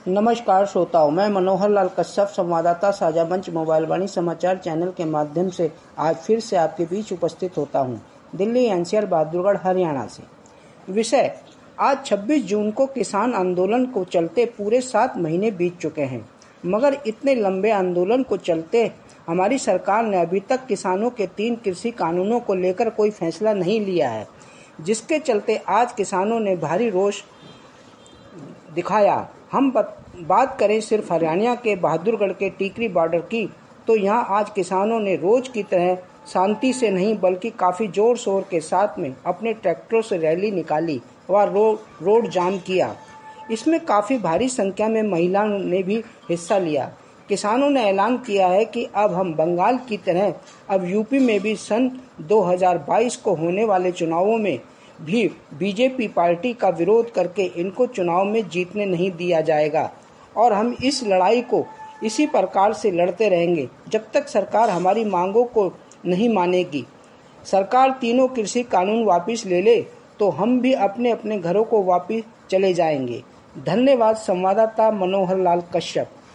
नमस्कार श्रोताओं, मैं मनोहर लाल कश्यप, संवाददाता साझा मंच मोबाइल वाणी समाचार चैनल के माध्यम से आज फिर से आपके बीच उपस्थित होता हूं। दिल्ली एनसीआर बहादुरगढ़ हरियाणा से। विषय: आज 26 जून को किसान आंदोलन को चलते पूरे 7 महीने बीत चुके हैं, मगर इतने लंबे आंदोलन को चलते हमारी सरकार ने अभी तक किसानों के 3 कृषि कानूनों को लेकर कोई फैसला नहीं लिया है, जिसके चलते आज किसानों ने भारी रोष दिखाया। हम बात करें सिर्फ हरियाणा के बहादुरगढ़ के टीकरी बॉर्डर की, तो यहाँ आज किसानों ने रोज की तरह शांति से नहीं बल्कि काफ़ी जोर शोर के साथ में अपने ट्रैक्टरों से रैली निकाली व रोड जाम किया। इसमें काफ़ी भारी संख्या में महिलाओं ने भी हिस्सा लिया। किसानों ने ऐलान किया है कि अब हम बंगाल की तरह अब यूपी में भी सन 2022 को होने वाले चुनावों में भी बीजेपी पार्टी का विरोध करके इनको चुनाव में जीतने नहीं दिया जाएगा और हम इस लड़ाई को इसी प्रकार से लड़ते रहेंगे जब तक सरकार हमारी मांगों को नहीं मानेगी। सरकार तीनों कृषि कानून वापस ले ले तो हम भी अपने अपने घरों को वापस चले जाएंगे। धन्यवाद। संवाददाता मनोहर लाल कश्यप।